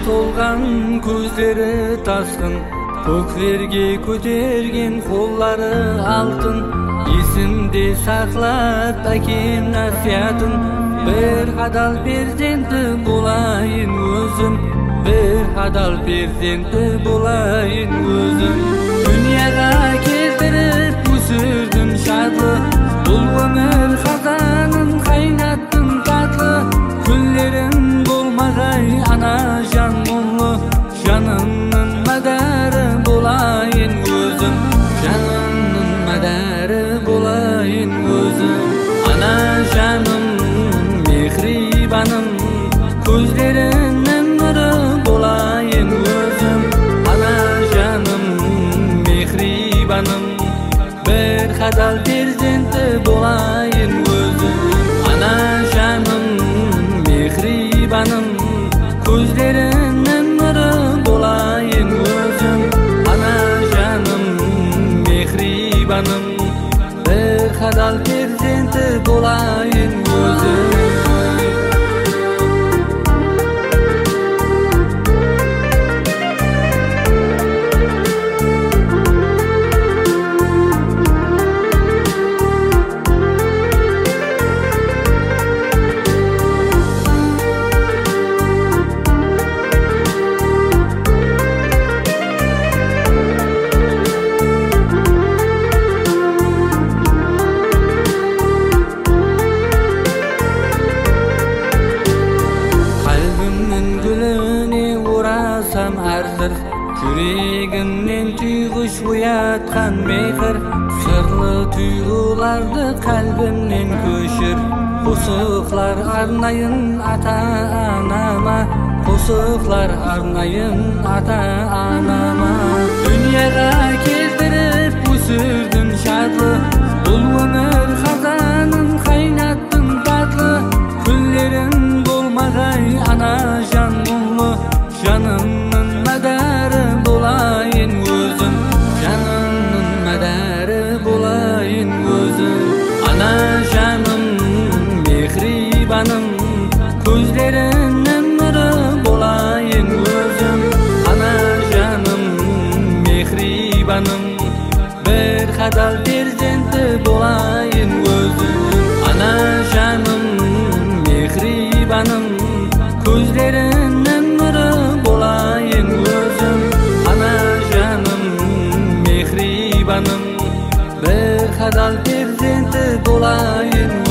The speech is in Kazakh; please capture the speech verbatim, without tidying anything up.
толган көздері тасқын, көктерге көтерген қолдары алтын. Есімде сақлап әкем насихатын, бір адал перзенті болайын өзім, бір адал перзенті болайын өзім. Дүнияға келтіріп өсірдім шатлы, бұл өмір қазанын қайнаттым татлы. Күндерің болмағай ана жан мұңлы, жанымның мәдәрі болайын өзім, жанымның мәдәрі болайын өзім. Ана жаным, мехрибаным, көздеріңнің нұры болайын өзім. Ана жаным, мехрибаным, бір адал перзенті болайын өзім. Ана жаным, мехрибаным, көздеріңнің нұры болайын өзім. Ана жаным, мехрибаным, бір адал перзенті болайын өзім. Әrzір жүрегімнен түйгіш оятқан мейхір, сырлы түйгіларды қалбімнен көшір. Қосықлар арнайын ата-анама, қосықлар арнайын ата-анама. Дүнияға келтіріп өсірдім шатлы, бұл өмір қазанын қайнаттым татлы. Күндерің болмағай ана жан мұңлы, жанымның мәдәрі болайын өзім, жанымның мәдәрі болайын өзім. Ана жаным, мехрибаным, көздеріңнің нұры болайын өзім. Ана жаным, мехрибаным, бір адал перзенті болайын өзім. Ана жаным, мехрибаным, көздеріңнің нұры болайын өзім. Ана жаным, мехрибаным, бір адал перзенті болайын